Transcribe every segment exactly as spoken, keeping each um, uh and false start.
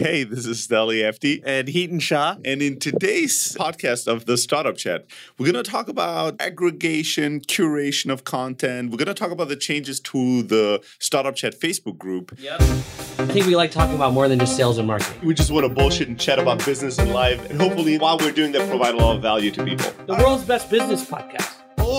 Hey, this is Stelly Efti and Heaton Shah. And in today's podcast of the Startup Chat, we're going to talk about aggregation, curation of content. We're going to talk about the changes to the Startup Chat Facebook group. Yep. I think we like talking about more than just sales and marketing. We just want to bullshit and chat about business and life. And hopefully, while we're doing that, provide a lot of value to people. The world's best business podcast.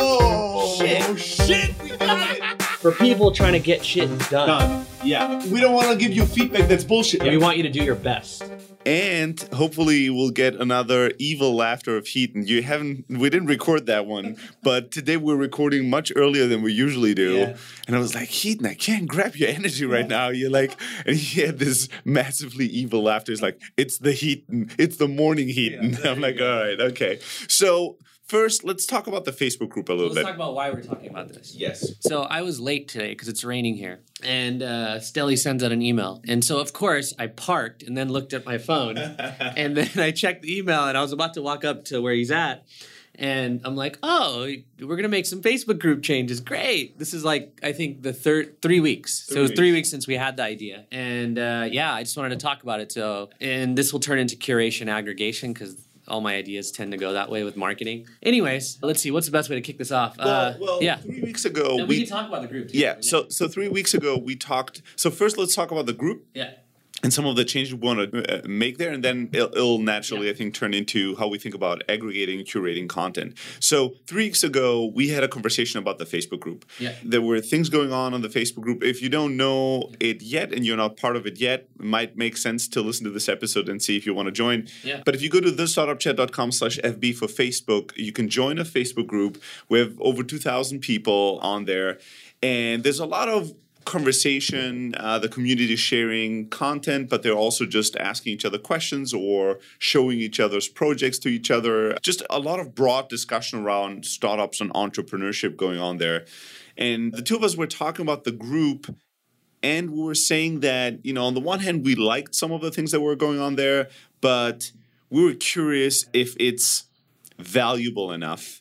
Oh, shit. shit. We got it. For people trying to get shit done. Done. Yeah. We don't want to give you feedback that's bullshit. Yeah. We want you to do your best. And hopefully we'll get another evil laughter of Heaton. You haven't, we didn't record that one, but today we're recording much earlier than we usually do. Yeah. And I was like, Heaton, I can't grab your energy right now. You're like, and he had this massively evil laughter. It's like, it's the Heaton. It's the morning Heaton. Yeah, I'm like, all right, okay. So first, let's talk about the Facebook group a little let's bit. Let's talk about why we're talking about this. Yes. So I was late today because it's raining here. And uh, Stelly sends out an email. And so, of course, I parked and then looked at my phone. And then I checked the email and I was about to walk up to where he's at. And I'm like, oh, we're going to make some Facebook group changes. Great. This is like, I think, the third, three weeks. Three so it was weeks. three weeks since we had the idea. And uh, yeah, I just wanted to talk about it. So, and this will turn into curation aggregation because all my ideas tend to go that way with marketing. Anyways, let's see. What's the best way to kick this off? Well, uh, well yeah. three weeks ago... And we, we can talk about the group, too. Yeah. So, so three weeks ago, we talked... So first, let's talk about the group. Yeah. And some of the changes we want to uh, make there. And then it'll, it'll naturally, yeah. I think, turn into how we think about aggregating and curating content. So three weeks ago, we had a conversation about the Facebook group. Yeah. There were things going on on the Facebook group. If you don't know it yet and you're not part of it yet, it might make sense to listen to this episode and see if you want to join. Yeah. But if you go to thestartupchat.com slash FB for Facebook, you can join a Facebook group. We have over two thousand people on there. And there's a lot of conversation, uh, the community sharing content, but they're also just asking each other questions or showing each other's projects to each other. Just a lot of broad discussion around startups and entrepreneurship going on there. And the two of us were talking about the group, and we were saying that, you know, on the one hand, we liked some of the things that were going on there, but we were curious if it's valuable enough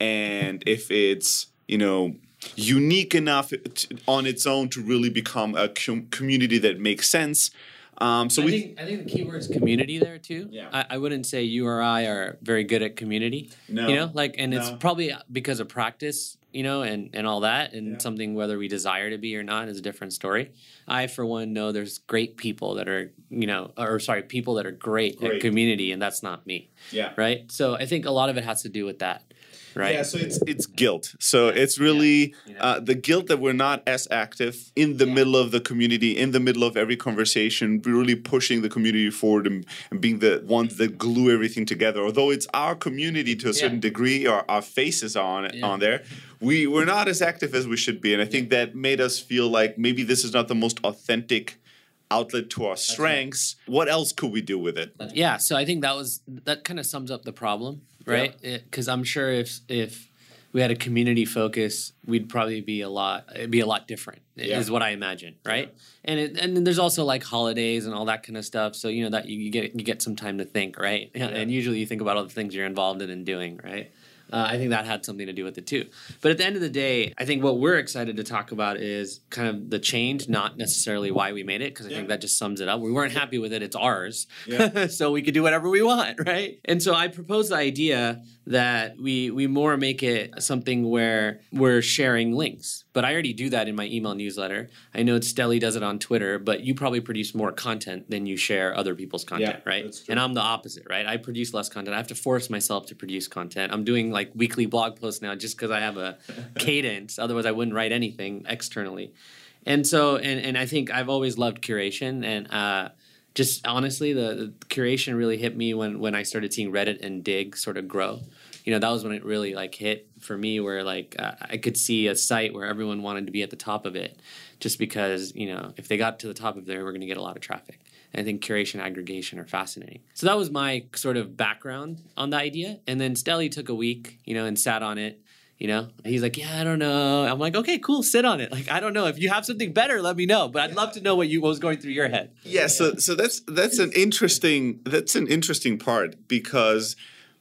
and if it's, you know, unique enough to, on its own to really become a com- community that makes sense. Um, so I we think I think the key word is community there too. Yeah. I, I wouldn't say you or I are very good at community. No. You know, like, and no. it's probably because of practice, you know, and, and all that, and yeah. something whether we desire to be or not is a different story. I, for one, know there's great people that are, you know, or sorry, people that are great, great. at community, and that's not me. Yeah. Right. So I think a lot of it has to do with that. Right. Yeah, so it's it's guilt. So it's really yeah. uh, the guilt that we're not as active in the yeah. middle of the community, in the middle of every conversation, really pushing the community forward and, and being the ones that glue everything together. Although it's our community to a certain yeah. degree, or our faces on it, yeah. on there, we, we're not as active as we should be. And I think yeah. that made us feel like maybe this is not the most authentic outlet to our strengths. Right. What else could we do with it? Yeah, so I think that was that kind of sums up the problem, right? Because yeah. I'm sure if if we had a community focus, we'd probably be a lot it'd be a lot different. Yeah. Is what I imagine, right? Yeah. And it, and then there's also like holidays and all that kind of stuff. So you know that you, you get you get some time to think, right? Yeah. And usually you think about all the things you're involved in and doing, right? Uh, I think that had something to do with it too. But at the end of the day, I think what we're excited to talk about is kind of the change, not necessarily why we made it, because I yeah. think that just sums it up. We weren't happy with it. It's ours. Yeah. So we could do whatever we want, right? And so I proposed the idea that we we more make it something where we're sharing links. But I already do that in my email newsletter. I know Stelly does it on Twitter, but you probably produce more content than you share other people's content, yeah, right? That's true. And I'm the opposite, right? I produce less content. I have to force myself to produce content. I'm doing like weekly blog posts now just because I have a cadence. Otherwise, I wouldn't write anything externally. And so, and, and I think I've always loved curation. And uh, just honestly, the, the curation really hit me when, when I started seeing Reddit and Dig sort of grow. You know, that was when it really like hit for me, where like uh, I could see a site where everyone wanted to be at the top of it, just because, you know, if they got to the top of there, we're going to get a lot of traffic. And I think curation, aggregation are fascinating. So that was my sort of background on the idea. And then Stelly took a week, you know, and sat on it. You know, he's like, yeah, I don't know. I'm like, okay, cool, sit on it. Like, I don't know. If you have something better, let me know. But I'd love to know what you what was going through your head. Yeah, so so that's that's an interesting that's an interesting part, because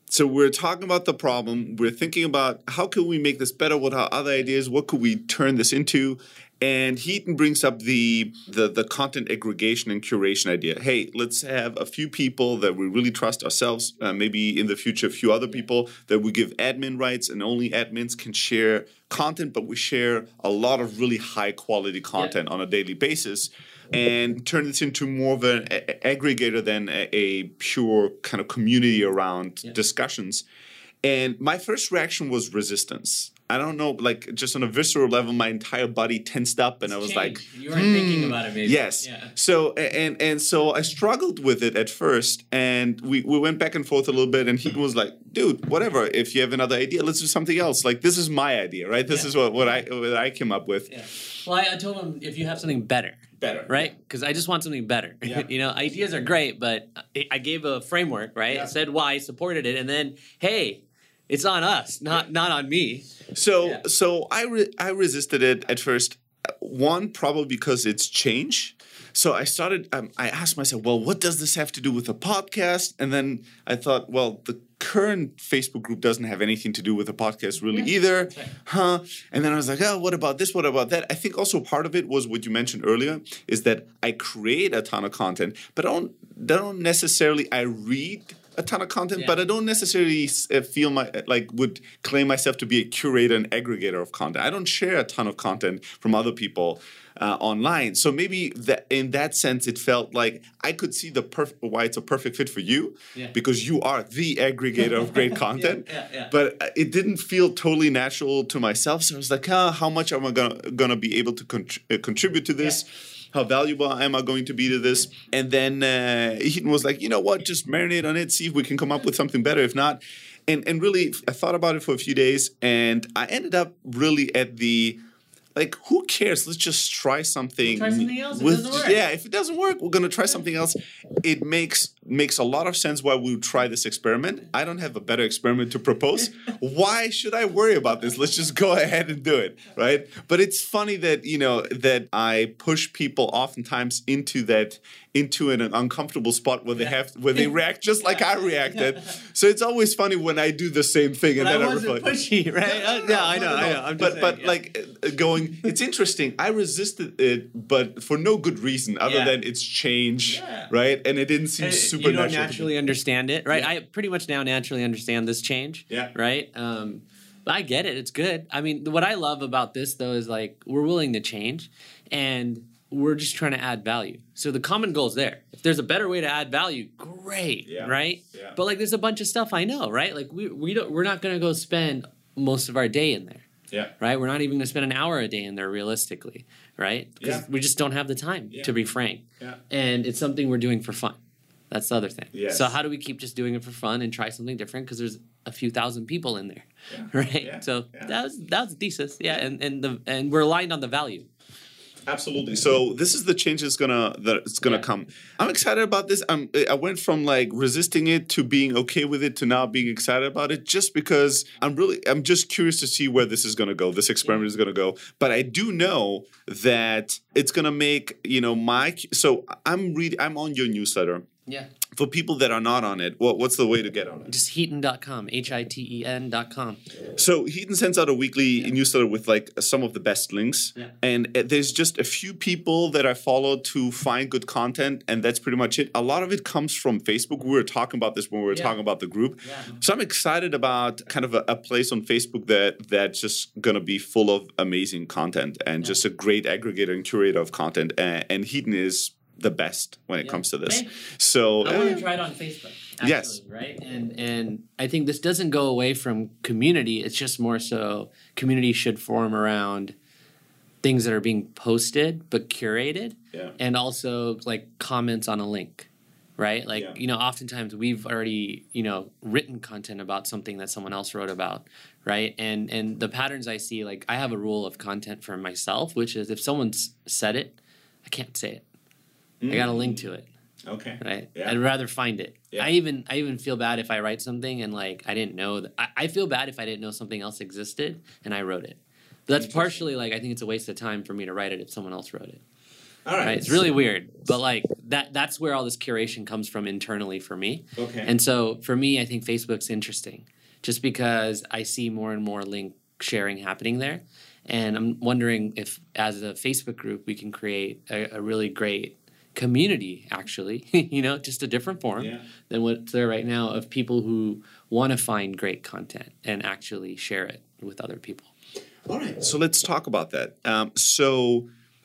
So we're talking about the problem. We're thinking about how can we make this better? What are other ideas? What could we turn this into? And Heaton brings up the, the the content aggregation and curation idea. Hey, let's have a few people that we really trust ourselves, uh, maybe in the future a few other people that we give admin rights, and only admins can share content, but we share a lot of really high quality content yeah. on a daily basis, and turn this into more of an a- aggregator than a, a pure kind of community around yeah. discussions. And my first reaction was resistance. I don't know, like just on a visceral level, my entire body tensed up, and it's I was changed. like, "You weren't hmm. thinking about it, maybe." Yes. Yeah. So and and so I struggled with it at first, and we, we went back and forth a little bit, and he was like, "Dude, whatever. If you have another idea, let's do something else. Like this is my idea, right? This yeah. is what, what I what I came up with." Yeah. Well, I, I told him if you have something better, better, right? Because I just want something better. Yeah. You know, ideas are great, but I gave a framework, right? Yeah. I said why, supported it, and then hey. It's on us, not not on me. So yeah. so I re- I resisted it at first. One, probably because it's change. So I started. Um, I asked myself, well, what does this have to do with a podcast? And then I thought, well, the current Facebook group doesn't have anything to do with a podcast really yeah. either, right. huh? And then I was like, oh, what about this? What about that? I think also part of it was what you mentioned earlier, is that I create a ton of content, but I don't, I don't necessarily. I read a ton of content, yeah. but I don't necessarily feel my like would claim myself to be a curator and aggregator of content. I don't share a ton of content from other people uh, online. So maybe that in that sense, it felt like I could see the perf- why it's a perfect fit for you yeah. because you are the aggregator of great content. yeah, yeah, yeah. But it didn't feel totally natural to myself. So I was like, ah, how much am I gonna gonna be able to con- uh, contribute to this? Yeah. How valuable am I going to be to this? And then uh, Heaton was like, you know what, just marinate on it, see if we can come up with something better. If not, and and really, I thought about it for a few days, and I ended up really at the, like, who cares? Let's just try something. We'll try something else. It with, doesn't work. Yeah, if it doesn't work, we're going to try something else. It makes makes a lot of sense why we would try this experiment. I don't have a better experiment to propose. Why should I worry about this? Let's just go ahead and do it, right? But it's funny that, you know, that I push people oftentimes into that into an uncomfortable spot where they yeah. have where they react just like I reacted. So it's always funny when I do the same thing but and then I I wasn't reflect. pushy, right? Yeah, no, no, I know, I know. I'm but saying, but yeah. like uh, going, it's interesting. I resisted it, but for no good reason other yeah. than it's change, yeah. right? And it didn't seem and super you don't natural. naturally understand it, right? Yeah. I pretty much now naturally understand this change, yeah. right? Um, but I get it. It's good. I mean, what I love about this though is like we're willing to change, and we're just trying to add value. So the common goal is there. If there's a better way to add value, great, yeah. right? Yeah. But like, there's a bunch of stuff I know, right? Like we we don't we're not gonna go spend most of our day in there. Yeah. Right? We're not even going to spend an hour a day in there realistically, right? Because yeah. we just don't have the time, yeah. to be frank. Yeah. And it's something we're doing for fun. That's the other thing. Yes. So how do we keep just doing it for fun and try something different? Because there's a few thousand people in there, yeah. right? Yeah. So yeah. that was that was the thesis, yeah. And and the and we're aligned on the value. Absolutely. So this is the change that's gonna that's gonna yeah. come. I'm excited about this. I'm I went from like resisting it to being okay with it to now being excited about it, just because I'm really I'm just curious to see where this is gonna go. This experiment yeah. is gonna go. But I do know that it's gonna make, you know, my so I'm reading I'm on your newsletter. Yeah. For people that are not on it, what, what's the way to get on it? Just Heaton dot com, H I T E N dot com. So Heaton sends out a weekly yeah. newsletter with like some of the best links. Yeah. And there's just a few people that I follow to find good content, and that's pretty much it. A lot of it comes from Facebook. We were talking about this when we were yeah. talking about the group. Yeah. So I'm excited about kind of a, a place on Facebook that that's just going to be full of amazing content and yeah. just a great aggregator and curator of content. And, and Heaton is the best when it yeah. comes to this. Thanks. So I uh, want to try it on Facebook. Actually, yes. Right. And and I think this doesn't go away from community. It's just more so community should form around things that are being posted but curated, yeah. and also like comments on a link. Right. Like yeah. you know, oftentimes we've already you know written content about something that someone else wrote about. Right. And and the patterns I see, like I have a rule of content for myself, which is if someone's said it, I can't say it. I got a link to it. Okay. Right. Yeah. I'd rather find it. Yeah. I even I even feel bad if I write something and like I didn't know that. I, I feel bad if I didn't know something else existed and I wrote it. But that's partially like I think it's a waste of time for me to write it if someone else wrote it. All right. right? It's really weird, but like that that's where all this curation comes from internally for me. Okay. And so for me, I think Facebook's interesting just because I see more and more link sharing happening there. And I'm wondering if as a Facebook group, we can create a, a really great community, actually, you know, just a different form Yeah. than what's there right now of people who want to find great content and actually share it with other people. All right. So let's talk about that. Um, so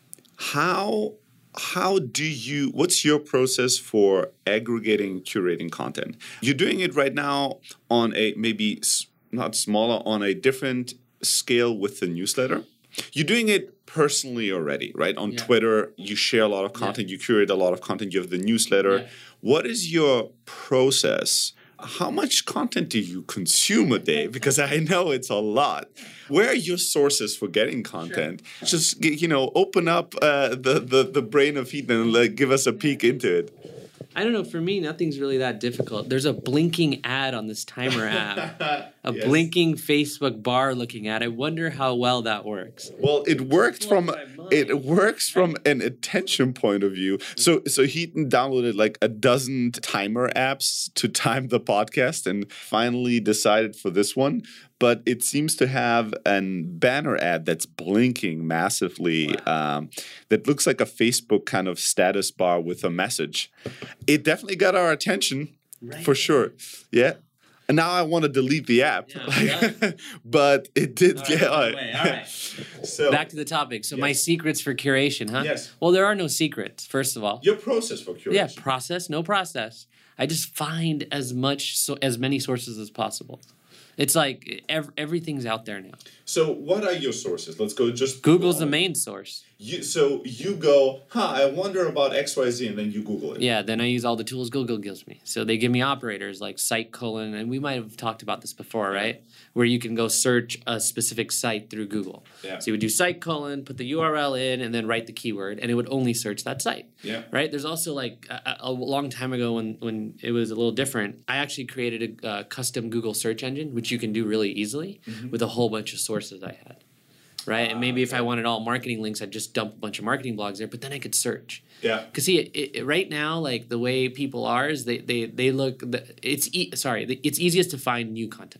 how how do you what's your process for aggregating curating content? You're doing it right now on a maybe s- not smaller, on a different scale with the newsletter. You're doing it personally already, right? On Yeah. Twitter, you share a lot of content, you curate a lot of content, you have the newsletter. Yeah. What is your process? How much content do you consume a day? Because I know it's a lot. Where are your sources for getting content? Just, g- you know, open up uh, the, the, the brain of Heaton and like, give us a peek into it. I don't know. For me, nothing's really that difficult. There's a blinking ad on this timer app, a Yes. blinking Facebook bar looking at. I wonder how well that works. Well, it worked Blows from my mind. it works from an attention point of view. So so Heaton downloaded like a dozen timer apps to time the podcast and finally decided for this one. But it seems to have an banner ad that's blinking massively. Um, that looks like a Facebook kind of status bar with a message. It definitely got our attention for sure. Yeah. And now I want to delete the app. Yeah, Like, but it did All right, get by the all way, all right. So Back to the topic. So my Yes. secrets for curation, huh? Yes. Well, there are no secrets, first of all. your process for curation. Yeah, process, no process. I just find as much, so as many sources as possible. It's like ev- everything's out there now. So what are your sources? Let's go just Google's the main source. You, so you go, huh, I wonder about X Y Z, and then you Google it. Yeah, then I use all the tools Google gives me. So they give me operators like site colon, and we might have talked about this before, right? Where you can go search a specific site through Google. Yeah. So you would do site colon, put the U R L in, and then write the keyword, and it would only search that site. Yeah. Right? There's also like a, a long time ago when, when it was a little different, I actually created a, a custom Google search engine, which you can do really easily with a whole bunch of sources I had. Right? And maybe if I wanted all marketing links, I'd just dump a bunch of marketing blogs there, but then I could search. Yeah. Because see, it, it, right now, like the way people are is they they they look. The, it's e- sorry, it's easiest to find new content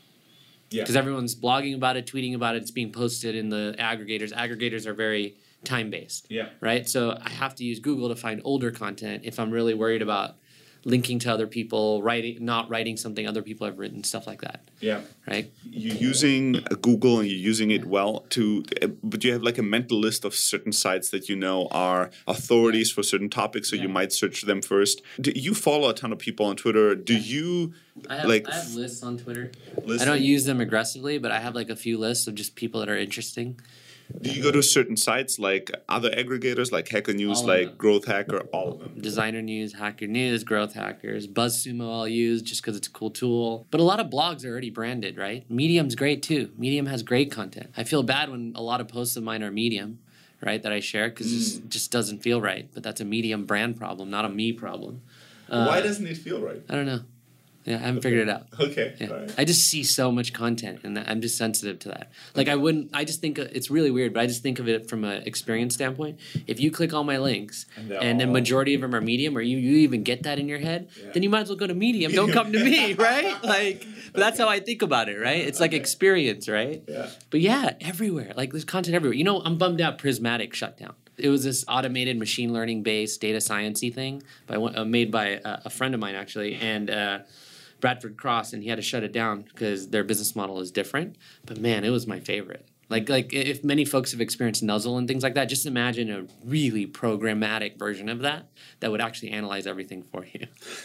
Yeah. because everyone's blogging about it, tweeting about it. It's being posted in the aggregators. Aggregators are very time based. Yeah. Right. So I have to use Google to find older content if I'm really worried about linking to other people, writing, not writing something other people have written, stuff like that. Yeah. Right. You're using uh, Google and you're using it well to, uh, but you have like a mental list of certain sites that you know are authorities for certain topics, so Yeah. you might search them first. Do you follow a ton of people on Twitter? Do you I have, like I have lists on Twitter. listen? I don't use them aggressively, but I have like a few lists of just people that are interesting. Do you go to certain sites like other aggregators like Hacker News, All of like them. Growth Hacker, all of them? Designer News, Hacker News, Growth Hackers, BuzzSumo I'll use just because it's a cool tool. But a lot of blogs are already branded, right? Medium's great too. Medium has great content. I feel bad when a lot of posts of mine are Medium, right, that I share because it just, just doesn't feel right. But that's a Medium brand problem, not a me problem. Uh, Why doesn't it feel right? I don't know. Yeah, I haven't figured it out. Okay. Yeah. All right. I just see so much content, and I'm just sensitive to that. Like I wouldn't. I just think uh, it's really weird, but I just think of it from an experience standpoint. If you click all my links, And they're and the all- majority of them are Medium, or you, you even get that in your head, Yeah. then you might as well go to Medium. Don't come to me, right? Like, but that's how I think about it, right? It's like Okay. experience, right? Yeah. But yeah, everywhere. Like there's content everywhere. You know, I'm bummed out. Prismatic shut down. It was this automated machine learning based data sciencey thing by one- uh, made by a, a friend of mine actually, and. Uh, Bradford Cross, and he had to shut it down because their business model is different. But man, it was my favorite. Like, like if many folks have experienced Nuzzle and things like that, just imagine a really programmatic version of that that would actually analyze everything for you.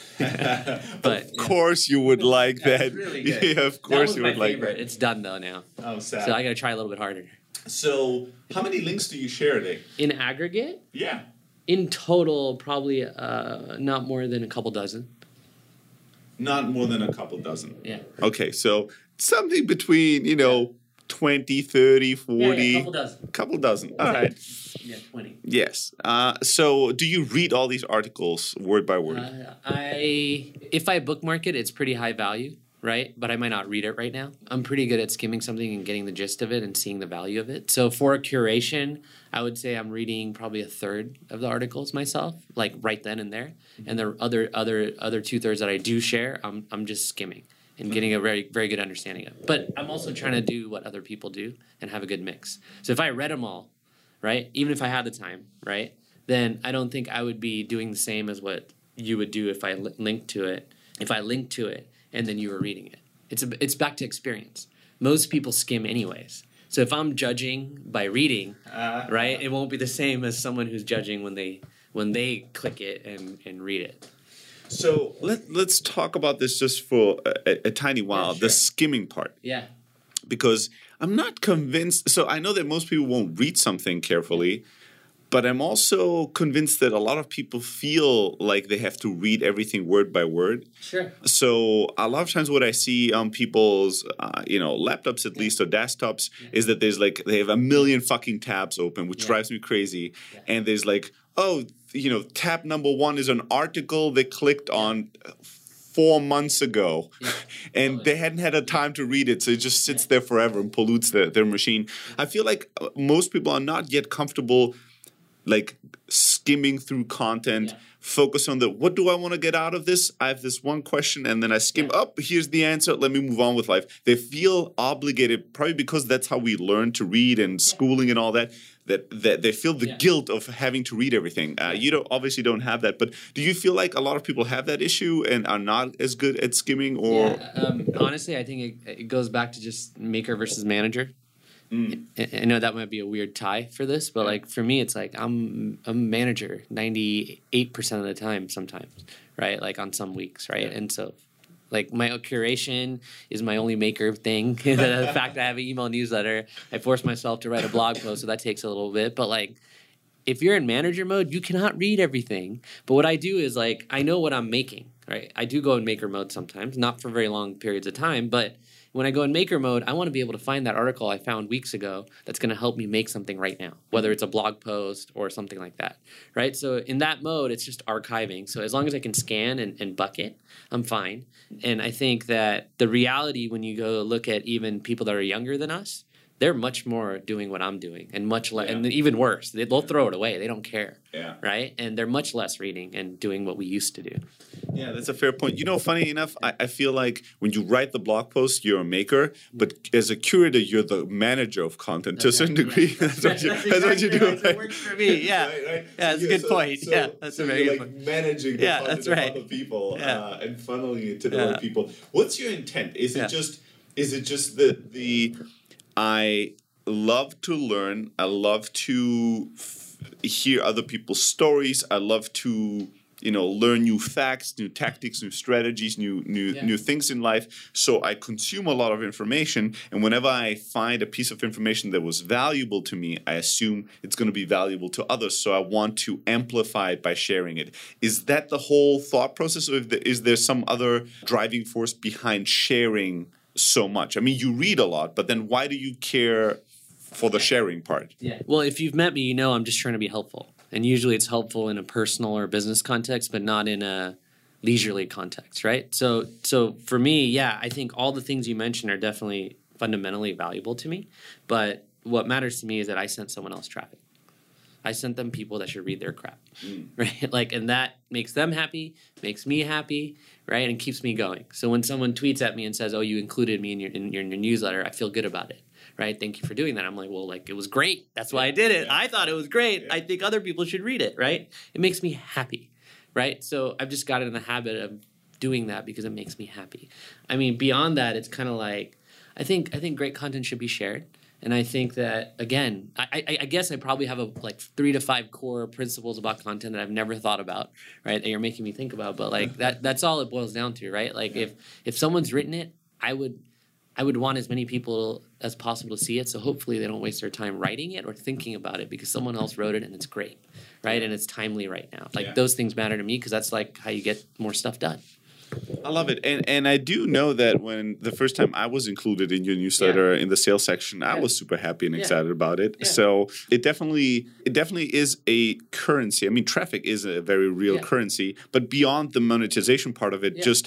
But Of course you would like That's that. really good. Yeah, of that course was you my would like favorite. that. It's done though now, Oh, sad. so I got to try a little bit harder. So, how many links do you share a day? In aggregate, Yeah. in total, probably uh, not more than a couple dozen. Not more than a couple dozen. Yeah. Okay, so something between, you know, twenty, thirty, forty. Yeah, yeah, couple dozen. Couple dozen. All right. Yeah, twenty. Yes. Uh, so, do you read all these articles word by word? Uh, I if I bookmark it, it's pretty high value, right? But I might not read it right now. I'm pretty good at skimming something and getting the gist of it and seeing the value of it. So for curation, I would say I'm reading probably a third of the articles myself, like right then and there. Mm-hmm. And the other other other two thirds that I do share, I'm I'm just skimming and getting a very very good understanding of it. But I'm also trying to do what other people do and have a good mix. So if I read them all, right, even if I had the time, right, then I don't think I would be doing the same as what you would do if I li- linked to it. If I linked to it and then you were reading it. It's a, it's back to experience. Most people skim anyways. So if I'm judging by reading, uh, right, it won't be the same as someone who's judging when they when they click it and, and read it. So let, let's talk about this just for a, a tiny while, yeah, sure. The skimming part. Yeah. Because I'm not convinced. So I know that most people won't read something carefully, but I'm also convinced that a lot of people feel like they have to read everything word by word. Sure. So a lot of times what I see on people's, uh, you know, laptops at least or desktops yeah. is that there's like, they have a million fucking tabs open, which yeah. drives me crazy. Yeah. And there's like, oh, you know, tab number one is an article they clicked yeah. on four months ago yeah. and totally. They hadn't had a time to read it. So it just sits yeah. there forever and pollutes the, their machine. Yeah. I feel like most people are not yet comfortable like skimming through content, yeah. focus on the, what do I want to get out of this? I have this one question and then I skim yeah. up, here's the answer, let me move on with life. They feel obligated, probably because that's how we learn to read and yeah. schooling and all that, that, that they feel the yeah. guilt of having to read everything. Uh, you don't obviously don't have that, but do you feel like a lot of people have that issue and are not as good at skimming? Or yeah, um, honestly, I think it, it goes back to just maker versus manager. Mm. I know that might be a weird tie for this, but like for me, it's like I'm a manager ninety-eight percent of the time sometimes, right? Like on some weeks, right? Yeah. And so like my curation is my only maker thing. The fact that I have an email newsletter, I force myself to write a blog post, so that takes a little bit. But like if you're in manager mode, you cannot read everything. But what I do is like I know what I'm making, right? I do go in maker mode sometimes, not for very long periods of time, but when I go in maker mode, I want to be able to find that article I found weeks ago that's going to help me make something right now, whether it's a blog post or something like that, right? So in that mode, it's just archiving. So as long as I can scan and, and bucket, I'm fine. And I think that the reality when you go look at even people that are younger than us, they're much more doing what I'm doing and much less, yeah. and even worse, they, they'll throw it away. They don't care, yeah. right? And they're much less reading and doing what we used to do. Yeah, that's a fair point. You know, funny enough, I, I feel like when you write the blog post, you're a maker, but as a curator, you're the manager of content that's to a certain right. degree. Yeah. that's what you, that's that's exactly what you do. Right. Right? It works for me. Yeah, right, right. yeah, that's so, a good so, point. So, yeah, that's so a very you're good like point. managing the yeah, content that's right. of other people yeah. uh, and funneling it to the yeah. right people. What's your intent? Is yeah. it just is it just the the I love to learn. I love to f- hear other people's stories. I love to, you know, learn new facts, new tactics, new strategies, new new yeah. new things in life. So I consume a lot of information, and whenever I find a piece of information that was valuable to me, I assume it's going to be valuable to others. So I want to amplify it by sharing it. Is that the whole thought process, or is there some other driving force behind sharing so much? I mean, you read a lot, but then why do you care for the sharing part? Yeah. Well, if you've met me, you know I'm just trying to be helpful. And usually it's helpful in a personal or business context, but not in a leisurely context, right? So so for me, yeah, I think all the things you mentioned are definitely fundamentally valuable to me. But what matters to me is that I sent someone else traffic. I sent them people that should read their crap, mm. right? Like, and that makes them happy, makes me happy, right? And keeps me going. So when someone tweets at me and says, oh, you included me in your, in your, in your newsletter, I feel good about it. Right? Thank you for doing that. I'm like, well, like, it was great. That's why I did it. I thought it was great. Yeah. I think other people should read it, right? It makes me happy, right? So I've just got in the habit of doing that because it makes me happy. I mean, beyond that, it's kind of like, I think I think great content should be shared. And I think that, again, I, I, I guess I probably have a, like three to five core principles about content that I've never thought about, right? That you're making me think about. But like that that's all it boils down to, right? Like yeah. if if someone's written it, I would I would want as many people as possible to see it, so hopefully they don't waste their time writing it or thinking about it because someone else wrote it and it's great, right? And it's timely right now. Like yeah. those things matter to me because that's like how you get more stuff done. I love it. And and I do know that when the first time I was included in your newsletter yeah. in the sales section, I yeah. was super happy and excited yeah. about it. Yeah. So it definitely it definitely is a currency. I mean, traffic is a very real yeah. currency, but beyond the monetization part of it, yeah. just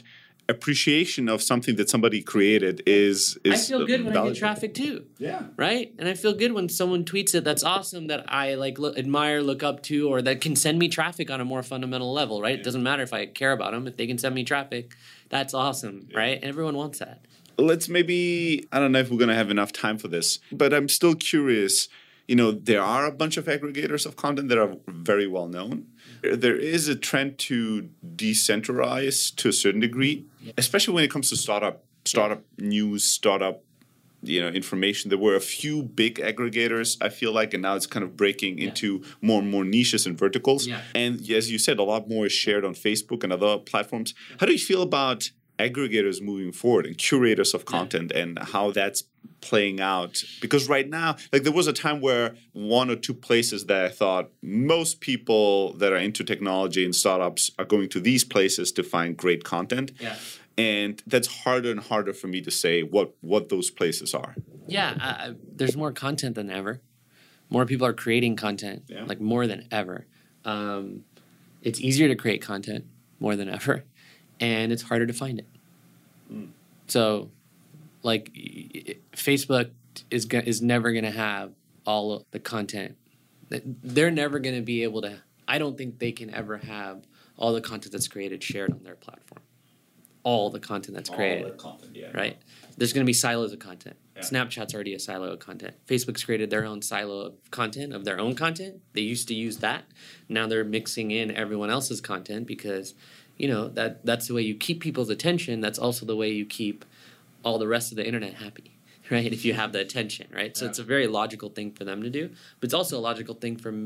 appreciation of something that somebody created is is I feel good when valuable. I get traffic too. Yeah. Right? And I feel good when someone tweets it that's awesome, that I like look, admire, look up to, or that can send me traffic on a more fundamental level, right? Yeah. It doesn't matter if I care about them. If they can send me traffic, that's awesome, yeah. right? And everyone wants that. Let's maybe, I don't know if we're going to have enough time for this, but I'm still curious. You know, there are a bunch of aggregators of content that are very well known. There is a trend to decentralize to a certain degree, especially when it comes to startup, startup news, startup, you know, information. There were a few big aggregators, I feel like, and now it's kind of breaking yeah. into more and more niches and verticals. Yeah. And as you said, a lot more is shared on Facebook and other platforms. How do you feel about aggregators moving forward and curators of content yeah. and how that's playing out? Because right now, like there was a time where one or two places that I thought most people that are into technology and startups are going to these places to find great content. Yeah. And that's harder and harder for me to say what, what those places are. Yeah, uh, there's more content than ever. More people are creating content, yeah. like more than ever. Um, it's easier to create content more than ever. And it's harder to find it. Mm. So, like, Facebook is go- is never going to have all of the content. They're never going to be able to. I don't think they can ever have all the content that's created shared on their platform. All the content that's created. All the content, yeah. Right? There's going to be silos of content. Yeah. Snapchat's already a silo of content. Facebook's created their own silo of content, of their own content. They used to use that. Now they're mixing in everyone else's content because, you know, that that's the way you keep people's attention. That's also the way you keep all the rest of the internet happy, right? If you have the attention, right? So yeah. it's a very logical thing for them to do, but it's also a logical thing for